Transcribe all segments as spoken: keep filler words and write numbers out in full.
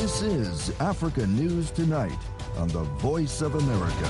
This is Africa News Tonight on the Voice of America.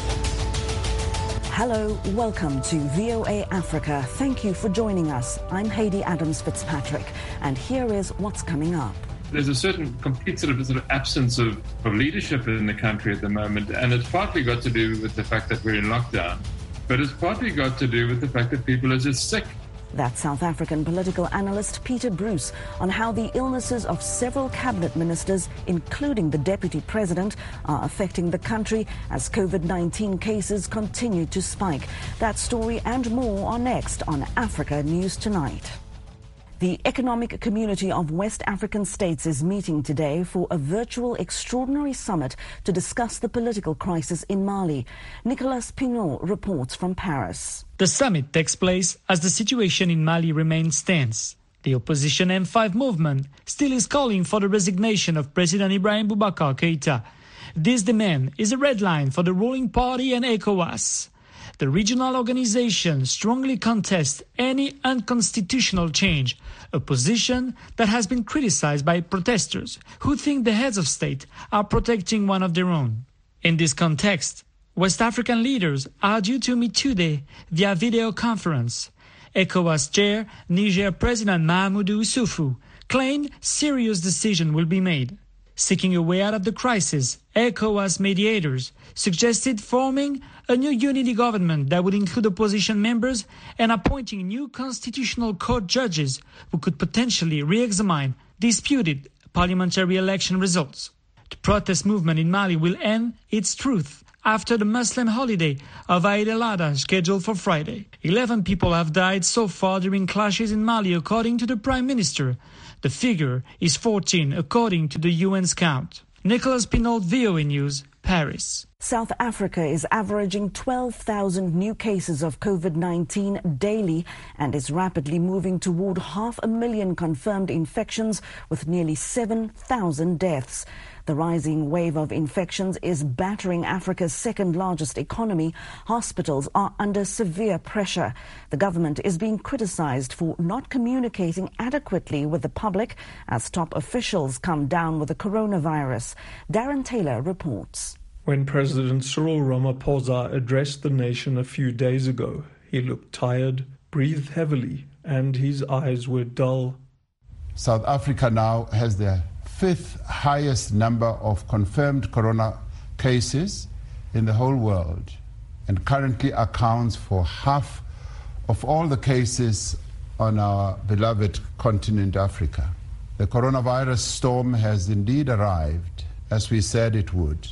Hello, welcome to V O A Africa. Thank you for joining us. I'm Hayley Adams Fitzpatrick, and here is what's coming up. There's a certain complete sort of, sort of absence of, of leadership in the country at the moment, and it's partly got to do with the fact that we're in lockdown, but it's partly got to do with the fact that people are just sick. That's South African political analyst Peter Bruce on how the illnesses of several cabinet ministers, including the deputy president, are affecting the country as COVID nineteen cases continue to spike. That story and more are next on Africa News Tonight. The Economic Community of West African States is meeting today for a virtual extraordinary summit to discuss the political crisis in Mali. Nicolas Pinot reports from Paris. The summit takes place as the situation in Mali remains tense. The opposition M five movement still is calling for the resignation of President Ibrahim Boubacar Keïta. This demand is a red line for the ruling party and ECOWAS. The regional organization strongly contests any unconstitutional change, a position that has been criticized by protesters who think the heads of state are protecting one of their own. In this context, West African leaders are due to meet today via video conference. ECOWAS chair, Niger President Mahamadou Issoufou, claimed serious decision will be made. Seeking a way out of the crisis, ECOWAS mediators suggested forming a new unity government that would include opposition members and appointing new constitutional court judges who could potentially re-examine disputed parliamentary election results. The protest movement in Mali will end its truth after the Muslim holiday of Eid al-Adha scheduled for Friday. Eleven people have died so far during clashes in Mali, according to the Prime Minister. The figure is fourteen, according to the U N's count. Nicolas Pinot, V O A News, Paris. South Africa is averaging twelve thousand new cases of COVID nineteen daily and is rapidly moving toward half a million confirmed infections with nearly seven thousand deaths. The rising wave of infections is battering Africa's second largest economy. Hospitals are under severe pressure. The government is being criticized for not communicating adequately with the public as top officials come down with the coronavirus. Darren Taylor reports. When President Cyril Ramaphosa addressed the nation a few days ago, he looked tired, breathed heavily, and his eyes were dull. South Africa now has the fifth highest number of confirmed corona cases in the whole world and currently accounts for half of all the cases on our beloved continent Africa. The coronavirus storm has indeed arrived, as we said it would.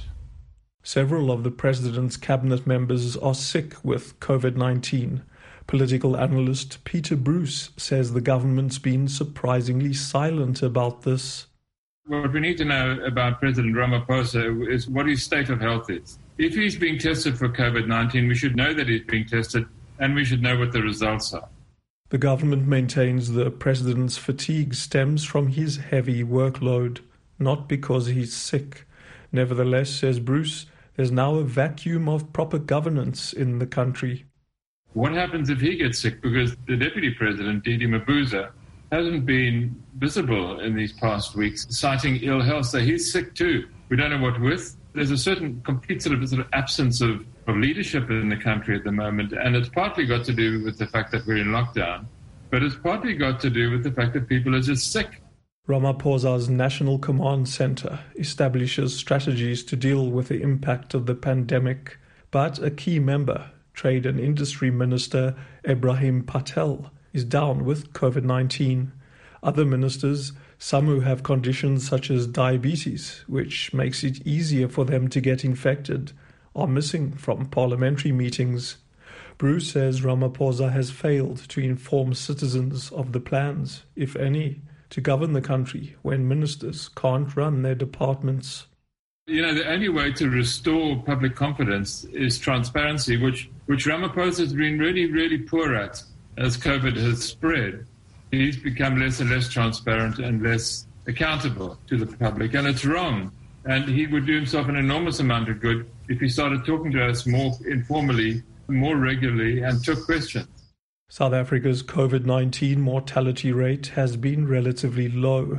Several of the president's cabinet members are sick with COVID nineteen. Political analyst Peter Bruce says the government's been surprisingly silent about this. What we need to know about President Ramaphosa is what his state of health is. If he's being tested for COVID nineteen, we should know that he's being tested and we should know what the results are. The government maintains the president's fatigue stems from his heavy workload, not because he's sick. Nevertheless, says Bruce, there's now a vacuum of proper governance in the country. What happens if he gets sick? Because the deputy president, Didi Mabuza, hasn't been visible in these past weeks, citing ill health. So he's sick too. We don't know what with. There's a certain complete sort of, sort of absence of, of leadership in the country at the moment. And it's partly got to do with the fact that we're in lockdown, but it's partly got to do with the fact that people are just sick. Ramaphosa's National Command Center establishes strategies to deal with the impact of the pandemic, but a key member, Trade and Industry Minister Ebrahim Patel, is down with COVID nineteen. Other ministers, some who have conditions such as diabetes, which makes it easier for them to get infected, are missing from parliamentary meetings. Bruce says Ramaphosa has failed to inform citizens of the plans, if any, to govern the country when ministers can't run their departments. You know, the only way to restore public confidence is transparency, which, which Ramaphosa has been really, really poor at as COVID has spread. He's become less and less transparent and less accountable to the public, and it's wrong. And he would do himself an enormous amount of good if he started talking to us more informally, more regularly, and took questions. South Africa's COVID nineteen mortality rate has been relatively low,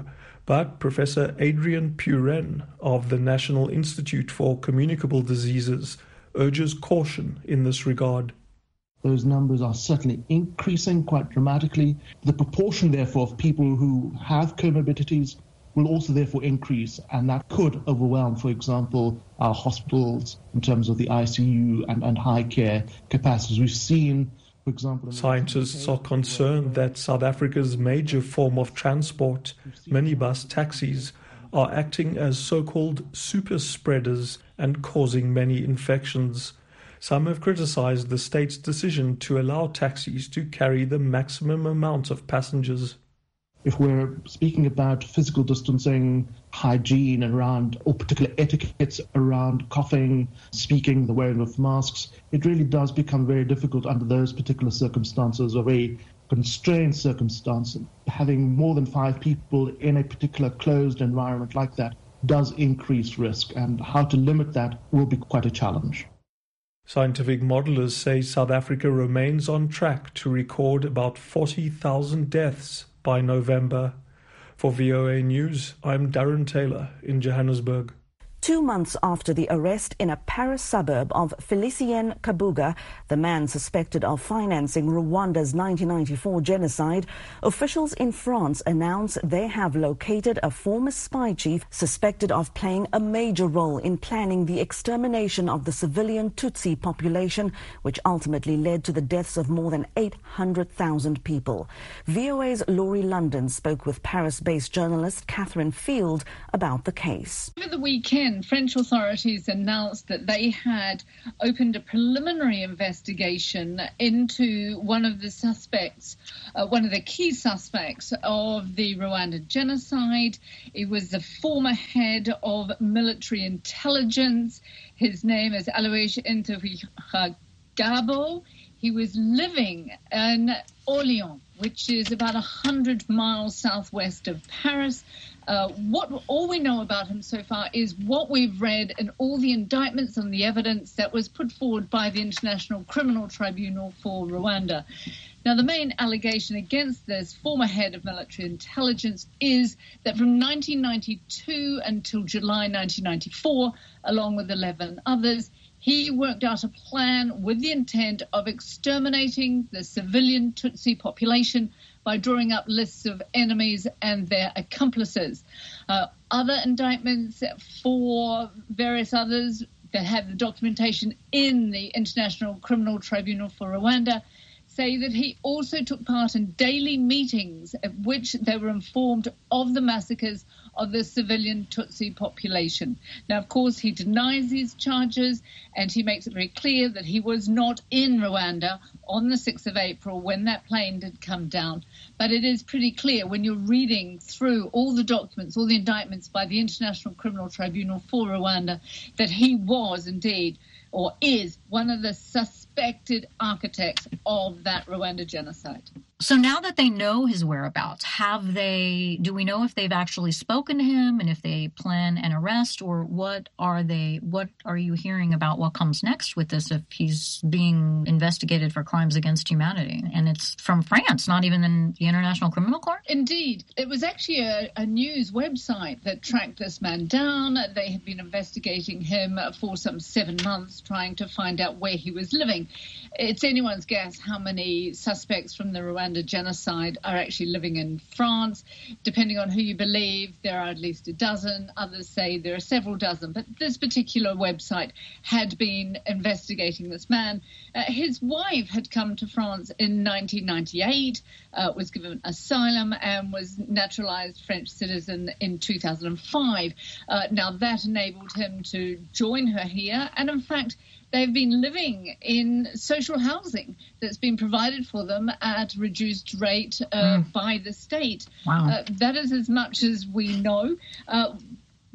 But Professor Adrian Puren of the National Institute for Communicable Diseases urges caution in this regard. Those numbers are certainly increasing quite dramatically. The proportion, therefore, of people who have comorbidities will also therefore increase, and that could overwhelm, for example, our hospitals in terms of the I C U and, and high care capacities. We've seen, for example... Scientists are concerned that South Africa's major form of transport, minibus taxis, are acting as so-called super spreaders and causing many infections. Some have criticized the state's decision to allow taxis to carry the maximum amount of passengers. If we're speaking about physical distancing, hygiene around, or particular etiquettes around coughing, speaking, the wearing of masks, it really does become very difficult under those particular circumstances, or very constrained circumstances. Having more than five people in a particular closed environment like that does increase risk, and how to limit that will be quite a challenge. Scientific modelers say South Africa remains on track to record about forty thousand deaths by November. For V O A News, I'm Darren Taylor in Johannesburg. Two months after the arrest in a Paris suburb of Felicien Kabuga, the man suspected of financing Rwanda's nineteen ninety-four genocide, officials in France announced they have located a former spy chief suspected of playing a major role in planning the extermination of the civilian Tutsi population, which ultimately led to the deaths of more than eight hundred thousand people. V O A's Laurie London spoke with Paris-based journalist Catherine Field about the case. Over the weekend, French authorities announced that they had opened a preliminary investigation into one of the suspects, uh, one of the key suspects of the Rwanda genocide. It was the former head of military intelligence. His name is Alois Ntahigabo. He was living in Orléans, which is about one hundred miles southwest of Paris. Uh, what all we know about him so far is what we've read in all the indictments and the evidence that was put forward by the International Criminal Tribunal for Rwanda. Now, the main allegation against this former head of military intelligence is that from nineteen ninety-two until July nineteen ninety-four, along with eleven others, he worked out a plan with the intent of exterminating the civilian Tutsi population by drawing up lists of enemies and their accomplices. Uh, other indictments for various others that have the documentation in the International Criminal Tribunal for Rwanda say that he also took part in daily meetings at which they were informed of the massacres of the civilian Tutsi population. Now, of course, he denies these charges, and he makes it very clear that he was not in Rwanda on the sixth of April when that plane did come down. But it is pretty clear when you're reading through all the documents, all the indictments by the International Criminal Tribunal for Rwanda, that he was indeed, or is, one of the suspected architects of that Rwanda genocide. So now that they know his whereabouts, have they, do we know if they've actually spoken to him and if they plan an arrest, or what are they, what are you hearing about what comes next with this if he's being investigated for crimes against humanity? And it's from France, not even in the International Criminal Court? Indeed. It was actually a, a news website that tracked this man down. They had been investigating him for some seven months, trying to find out where he was living. It's anyone's guess how many suspects from the Rwanda genocide are actually living in France. Depending on who you believe, there are at least a dozen. Others say there are several dozen. But this particular website had been investigating this man. Uh, his wife had come to France in nineteen ninety-eight, uh, was given asylum, and was naturalized French citizen in two thousand five. Uh, now, that enabled him to join her here. And in fact, they've been living in social housing that's been provided for them at reduced rate uh, mm. by the state. Wow. Uh, that is as much as we know. Uh,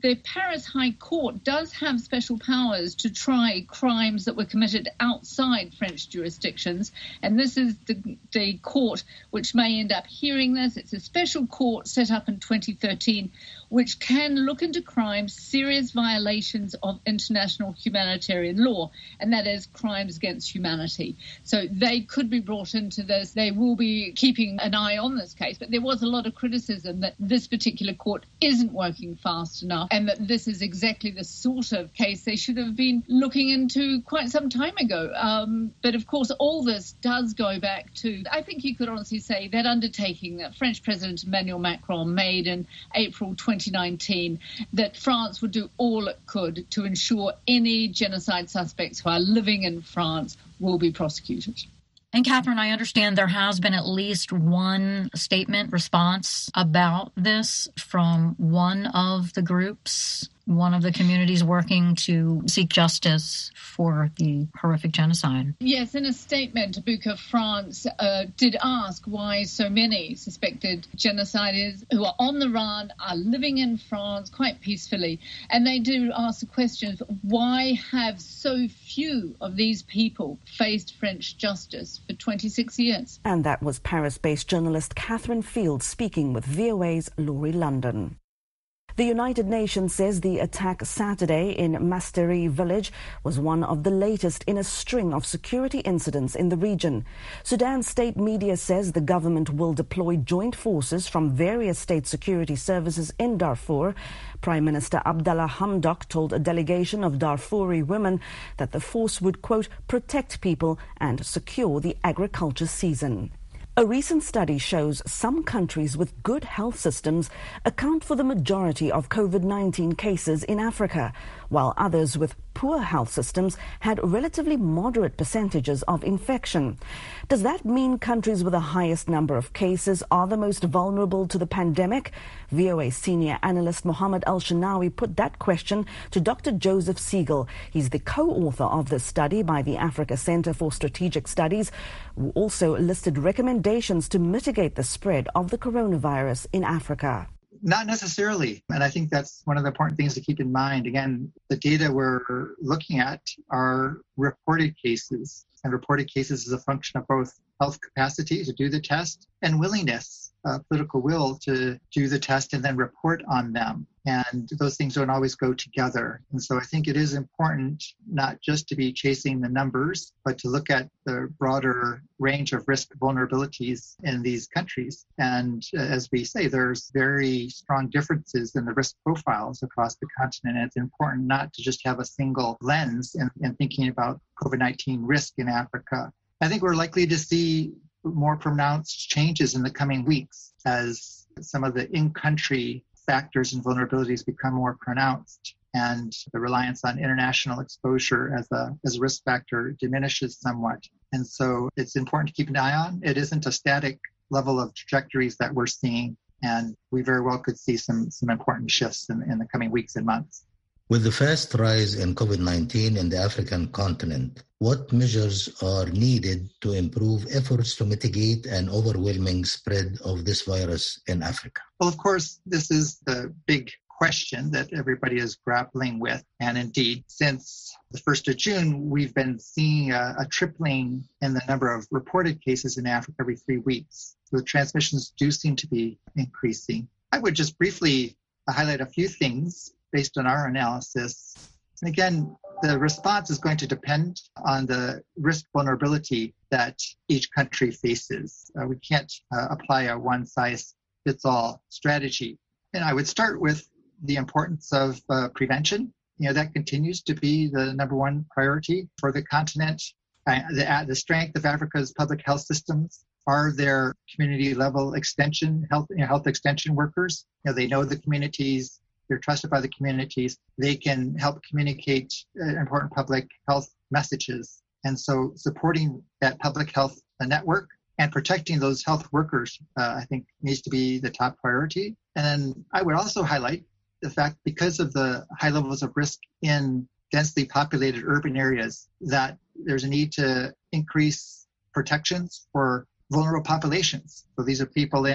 The Paris High Court does have special powers to try crimes that were committed outside French jurisdictions, and this is the, the court which may end up hearing this. It's a special court set up in twenty thirteen which can look into crimes, serious violations of international humanitarian law, and that is crimes against humanity. So they could be brought into this. They will be keeping an eye on this case, but there was a lot of criticism that this particular court isn't working fast enough and that this is exactly the sort of case they should have been looking into quite some time ago. Um, but of course, all this does go back to, I think you could honestly say, that undertaking that French President Emmanuel Macron made in April twenty nineteen, that France would do all it could to ensure any genocide suspects who are living in France will be prosecuted. And Catherine, I understand there has been at least one statement response about this from one of the groups, one of the communities working to seek justice for the horrific genocide. Yes, in a statement, Buka France uh, did ask why so many suspected genociders who are on the run are living in France quite peacefully. And they do ask the question, why have so few of these people faced French justice for twenty-six years? And that was Paris-based journalist Catherine Field speaking with V O A's Laurie London. The United Nations says the attack Saturday in Masteri village was one of the latest in a string of security incidents in the region. Sudan state media says the government will deploy joint forces from various state security services in Darfur. Prime Minister Abdallah Hamdok told a delegation of Darfuri women that the force would, quote, protect people and secure the agriculture season. A recent study shows some countries with good health systems account for the majority of COVID nineteen cases in Africa, while others with poor health systems had relatively moderate percentages of infection. Does that mean countries with the highest number of cases are the most vulnerable to the pandemic? V O A senior analyst Mohammed Al-Shinawi put that question to Doctor Joseph Siegel. He's the co-author of this study by the Africa Center for Strategic Studies, who also listed recommendations to mitigate the spread of the coronavirus in Africa. Not necessarily. And I think that's one of the important things to keep in mind. Again, the data we're looking at are reported cases. And reported cases is a function of both health capacity to do the test and willingness, uh, political will to do the test and then report on them. And those things don't always go together. And so I think it is important not just to be chasing the numbers, but to look at the broader range of risk vulnerabilities in these countries. And uh, as we say, there's very strong differences in the risk profiles across the continent. And it's important not to just have a single lens in, in thinking about COVID nineteen risk in Africa. I think we're likely to see more pronounced changes in the coming weeks as some of the in-country factors and vulnerabilities become more pronounced and the reliance on international exposure as a, as a risk factor diminishes somewhat. And so it's important to keep an eye on. It isn't a static level of trajectories that we're seeing, and we very well could see some, some important shifts in, in the coming weeks and months. With the fast rise in COVID nineteen in the African continent, what measures are needed to improve efforts to mitigate an overwhelming spread of this virus in Africa? Well, of course, this is the big question that everybody is grappling with. And indeed, since the first of June, we've been seeing a, a tripling in the number of reported cases in Africa every three weeks. So the transmissions do seem to be increasing. I would just briefly highlight a few things based on our analysis. And again, the response is going to depend on the risk vulnerability that each country faces. Uh, we can't uh, apply a one-size-fits-all strategy. And I would start with the importance of uh, prevention. You know, that continues to be the number one priority for the continent. Uh, the, uh, the strength of Africa's public health systems are their community-level extension, health, you know, health extension workers. You know, they know the communities. They're trusted by the communities. They can help communicate uh, important public health messages. And so supporting that public health network and protecting those health workers, uh, I think, needs to be the top priority. And I would also highlight the fact, because of the high levels of risk in densely populated urban areas, that there's a need to increase protections for vulnerable populations. So these are people in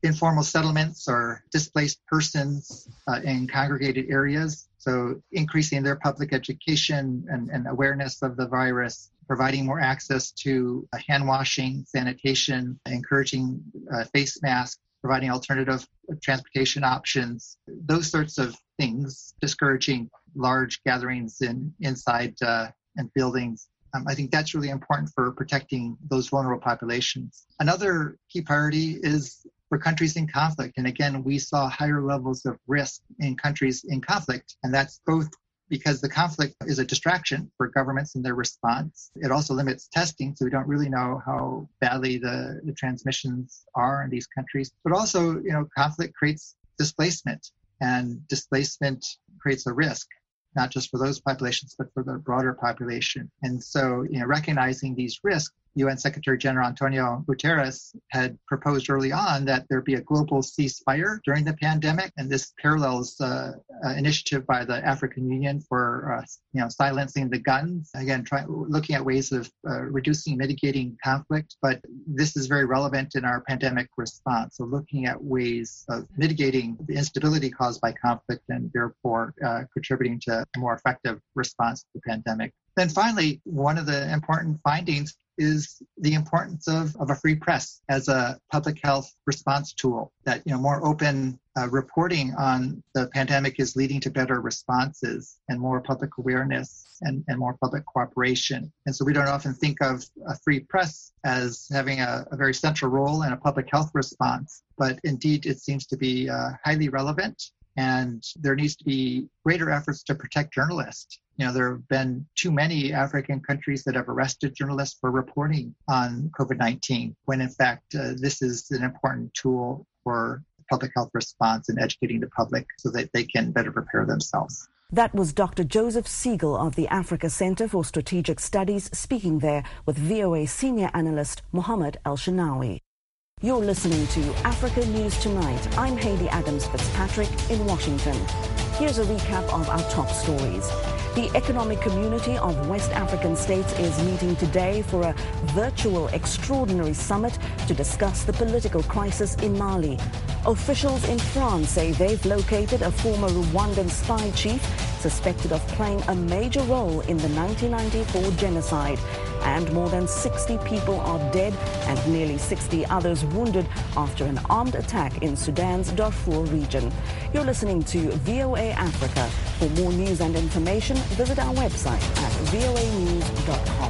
informal settlements or displaced persons uh, in congregated areas. So increasing their public education and, and awareness of the virus, providing more access to uh, hand washing, sanitation, encouraging uh, face masks, providing alternative transportation options, those sorts of things, discouraging large gatherings in inside uh, and buildings. Um, I think that's really important for protecting those vulnerable populations. Another key priority is for countries in conflict. And again, we saw higher levels of risk in countries in conflict. And that's both because the conflict is a distraction for governments in their response. It also limits testing, so we don't really know how badly the, the transmissions are in these countries. But also, you know, conflict creates displacement, and displacement creates a risk, not just for those populations, but for the broader population. And so, you know, recognizing these risks, U N Secretary General Antonio Guterres had proposed early on that there be a global ceasefire during the pandemic. And this parallels uh, an initiative by the African Union for, uh, you know, silencing the guns. Again, try, looking at ways of uh, reducing, mitigating conflict. But this is very relevant in our pandemic response. So looking at ways of mitigating the instability caused by conflict and therefore uh, contributing to a more effective response to the pandemic. Then finally, one of the important findings is the importance of, of a free press as a public health response tool. That, you know, more open uh, reporting on the pandemic is leading to better responses and more public awareness and, and more public cooperation. And so we don't often think of a free press as having a, a very central role in a public health response, but indeed it seems to be uh, highly relevant. And there needs to be greater efforts to protect journalists. You know, there have been too many African countries that have arrested journalists for reporting on COVID nineteen, when in fact, uh, this is an important tool for public health response and educating the public so that they can better prepare themselves. That was Doctor Joseph Siegel of the Africa Center for Strategic Studies speaking there with V O A senior analyst Mohammed El-Shinawi. You're listening to Africa News Tonight. I'm Hayley Adams Fitzpatrick in Washington. Here's a recap of our top stories. The Economic Community of West African States is meeting today for a virtual extraordinary summit to discuss the political crisis in Mali. Officials in France say they've located a former Rwandan spy chief suspected of playing a major role in the nineteen ninety-four genocide. And more than sixty people are dead and nearly sixty others wounded after an armed attack in Sudan's Darfur region. You're listening to V O A Africa. For more news and information, visit our website at V O A news dot com.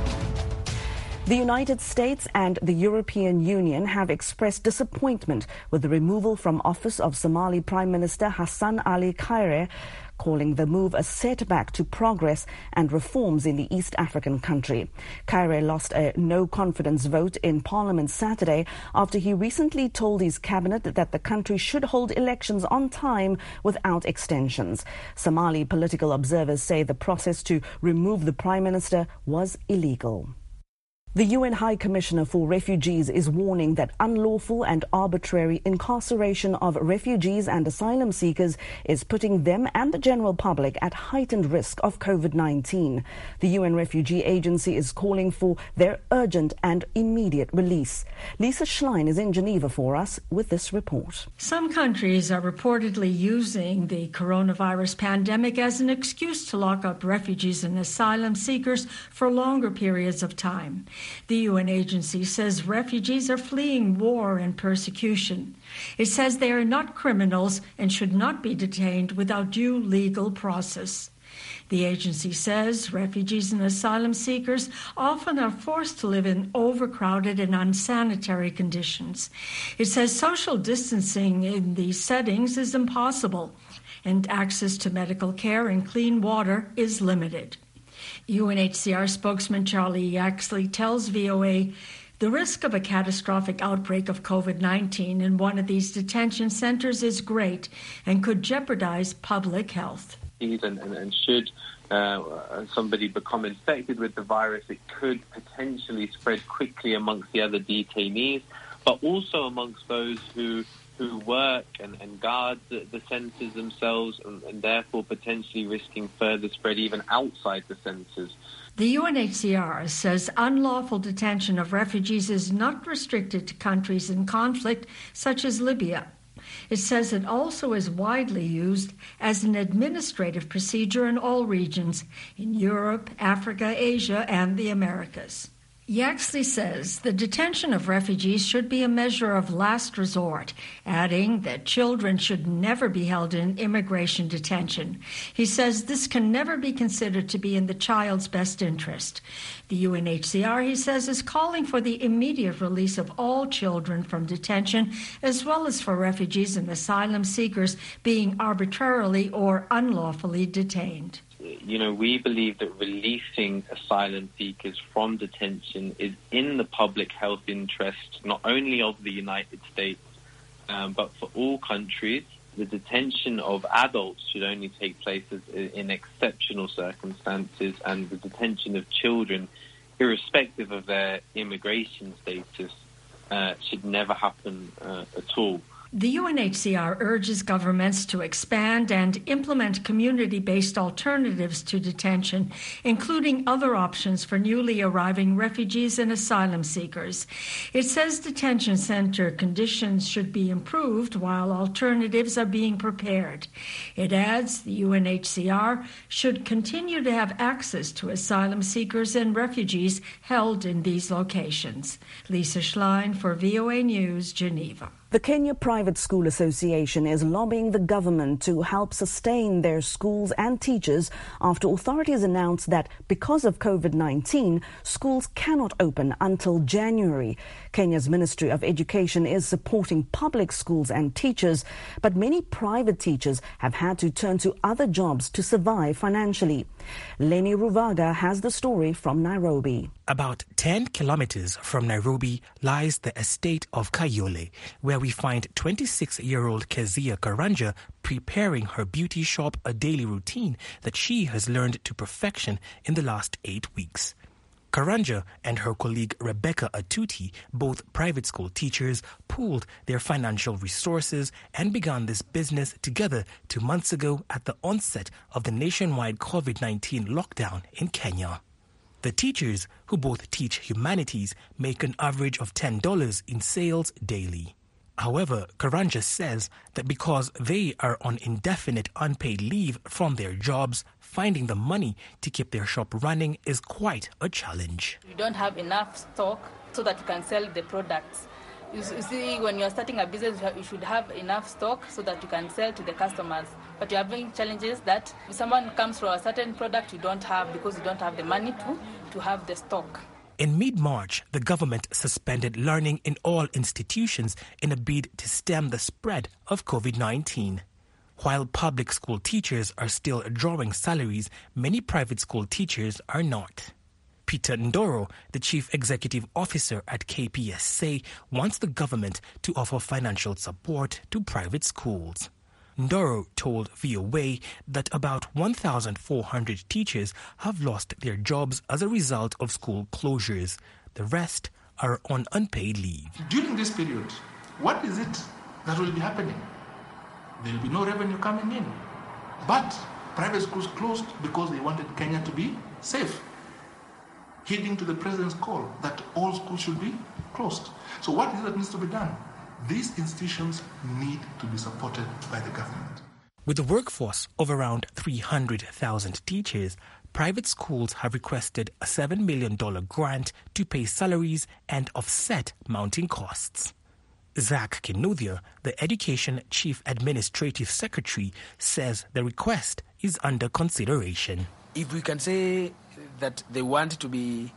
The United States and the European Union have expressed disappointment with the removal from office of Somali Prime Minister Hassan Ali Khayre, calling the move a setback to progress and reforms in the East African country. Khayre lost a no-confidence vote in Parliament Saturday after he recently told his cabinet that the country should hold elections on time without extensions. Somali political observers say the process to remove the Prime Minister was illegal. The U N High Commissioner for Refugees is warning that unlawful and arbitrary incarceration of refugees and asylum seekers is putting them and the general public at heightened risk of COVID nineteen. The U N Refugee Agency is calling for their urgent and immediate release. Lisa Schlein is in Geneva for us with this report. Some countries are reportedly using the coronavirus pandemic as an excuse to lock up refugees and asylum seekers for longer periods of time. The U N agency says refugees are fleeing war and persecution. It says they are not criminals and should not be detained without due legal process. The agency says refugees and asylum seekers often are forced to live in overcrowded and unsanitary conditions. It says social distancing in these settings is impossible, and access to medical care and clean water is limited. U N H C R spokesman Charlie Yaxley tells V O A the risk of a catastrophic outbreak of COVID nineteen in one of these detention centers is great and could jeopardize public health. And, and, and should uh, somebody become infected with the virus, it could potentially spread quickly amongst the other detainees, but also amongst those who who work and, and guard the, the centres themselves, and, and therefore potentially risking further spread even outside the centres. The U N H C R says unlawful detention of refugees is not restricted to countries in conflict, such as Libya. It says it also is widely used as an administrative procedure in all regions, in Europe, Africa, Asia, and the Americas. Yaxley says the detention of refugees should be a measure of last resort, adding that children should never be held in immigration detention. He says this can never be considered to be in the child's best interest. The U N H C R, he says, is calling for the immediate release of all children from detention, as well as for refugees and asylum seekers being arbitrarily or unlawfully detained. You know, we believe that releasing asylum seekers from detention is in the public health interest, not only of the United States, um, but for all countries. The detention of adults should only take place in exceptional circumstances, and the detention of children, irrespective of their immigration status, uh, should never happen uh, at all. The U N H C R urges governments to expand and implement community-based alternatives to detention, including other options for newly arriving refugees and asylum seekers. It says detention center conditions should be improved while alternatives are being prepared. It adds the U N H C R should continue to have access to asylum seekers and refugees held in these locations. Lisa Schlein for V O A News, Geneva. The Kenya Private School Association is lobbying the government to help sustain their schools and teachers after authorities announced that because of COVID nineteen, schools cannot open until January. Kenya's Ministry of Education is supporting public schools and teachers, but many private teachers have had to turn to other jobs to survive financially. Lenny Ruvaga has the story from Nairobi. About ten kilometers from Nairobi lies the estate of Kayole, where we find twenty-six-year-old Kezia Karanja preparing her beauty shop, a daily routine that she has learned to perfection in the last eight weeks. Karanja and her colleague Rebecca Atuti, both private school teachers, pooled their financial resources and began this business together two months ago at the onset of the nationwide COVID nineteen lockdown in Kenya. The teachers, who both teach humanities, make an average of ten dollars in sales daily. However, Karanja says that because they are on indefinite unpaid leave from their jobs, finding the money to keep their shop running is quite a challenge. We don't have enough stock so that you can sell the products. You see, when you're starting a business, you should have enough stock so that you can sell to the customers. But you're having challenges that if someone comes for a certain product you don't have because you don't have the money to, to have the stock. In mid-March, the government suspended learning in all institutions in a bid to stem the spread of COVID nineteen. While public school teachers are still drawing salaries, many private school teachers are not. Peter Ndoro, the chief executive officer at K P S, say wants the government to offer financial support to private schools. Ndoro told V O A that about one thousand four hundred teachers have lost their jobs as a result of school closures. The rest are on unpaid leave. During this period, what is it that will be happening? There will be no revenue coming in. But private schools closed because they wanted Kenya to be safe, heeding to the president's call that all schools should be closed. So what is it that needs to be done? These institutions need to be supported by the government. With a workforce of around three hundred thousand teachers, private schools have requested a seven million dollars grant to pay salaries and offset mounting costs. Zach Kinuthia, the Education Chief Administrative Secretary, says the request is under consideration. If we can say that they want to be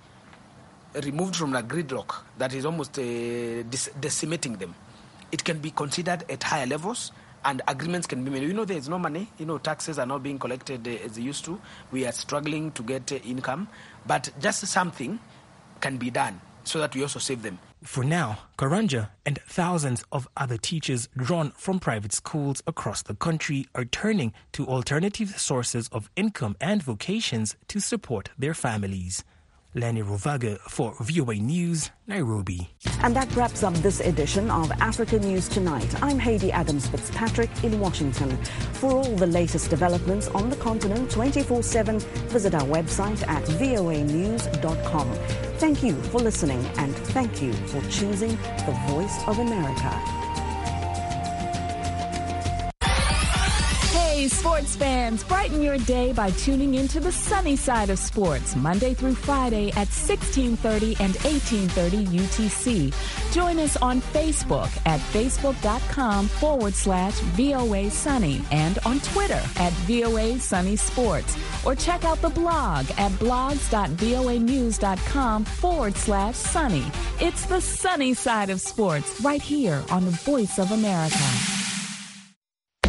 removed from a gridlock that is almost uh, dec- decimating them, it can be considered at higher levels and agreements can be made. You know, there is no money. You know, taxes are not being collected uh, as they used to. We are struggling to get uh, income. But just something can be done so that we also save them. For now, Karanja and thousands of other teachers drawn from private schools across the country are turning to alternative sources of income and vocations to support their families. Lenny Ruvaga for V O A News, Nairobi. And that wraps up this edition of Africa News Tonight. I'm Haiti Adams-Fitzpatrick in Washington. For all the latest developments on the continent twenty-four seven, visit our website at v o a news dot com. Thank you for listening, and thank you for choosing the Voice of America. Hey, sports fans, brighten your day by tuning into the sunny side of sports, Monday through Friday at sixteen thirty and eighteen thirty U T C. Join us on Facebook at facebook.com forward slash VOA Sunny and on Twitter at VOA Sunny Sports. Or check out the blog at blogs.voanews.com forward slash sunny. It's the sunny side of sports right here on the Voice of America.